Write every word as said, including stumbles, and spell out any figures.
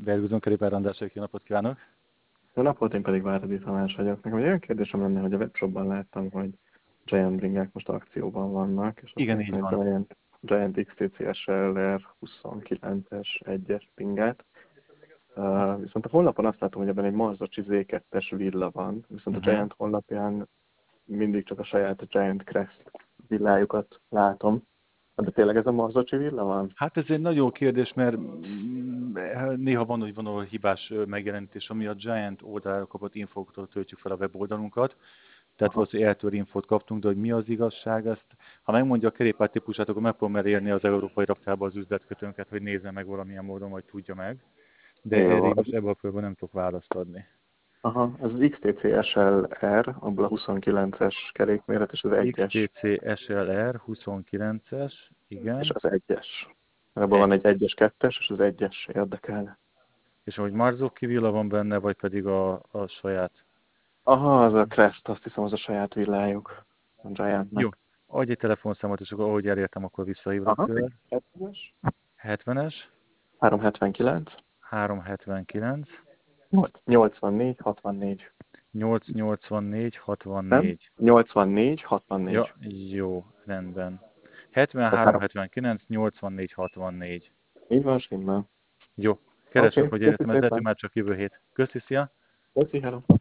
Vergőzön Kerépár András, jó napot kívánok! Jó napot, én pedig Váradi Tamás vagyok. Nekem egy olyan kérdésem lenne, hogy a webshopban láttam, hogy Giant bringák most akcióban vannak, és azt Igen, így néztem, hogy van. Giant, Giant iksz té cé es el er huszonkilences egyes bringát. Uh, viszont a honlapon azt látom, hogy ebben egy Marzocsi zé kettes villa van, viszont a Uh-huh. Giant honlapján mindig csak a saját Giant Crest villájukat látom. De tényleg ez a Marzocsi villa van? Hát ez egy nagyon jó kérdés, mert mm, néha van, hogy van ahol hibás megjelenítés, ami a Giant oldalára kapott infóktól töltjük fel a weboldalunkat. Tehát Aha. valószínűleg eltör infót kaptunk, de hogy mi az igazság, ezt, ha megmondja a kerékpár típusát, akkor meg fogom elérni az európai raktába az üzletkötőnket, hogy nézze meg valamilyen módon, vagy tudja meg. De erre Jó, én most ebben a körben nem tudok választ adni. aha, ez az iksz té cé es el er, abból a huszonkilences kerékméret, és az egyes. iksz té cé es el er huszonkilences, És igen. az egyes. Ebből van egy Egyes. egyes, kettes, és az egyes érdekel. És hogy Marzocchi villa van benne, vagy pedig a, a saját? Aha, az a Crest, azt hiszem, az a saját villájuk. A Jó, Giantnak. adj egy telefonszámot, és akkor ahogy elértem, akkor visszahívlak Aha, tőle. hetvenes, hetvenes, háromszázhetvenkilenc, háromszázhetvenkilenc, nyolcvannégy, hatvannégy. nyolcszáznyolcvannégy, Nem? hatvannégy. nyolcvannégy, Ja, hatvannégy. jó, rendben. hetven, Tehát három. háromszázhetvenkilenc, nyolcvannégy, hatvannégy. Így van, stimmel. Jó, Oké, keresek, okay, hogy köszi értem, ez lehet, hogy szépen. már csak jövő hét. Köszi, szia! Köszi, hello.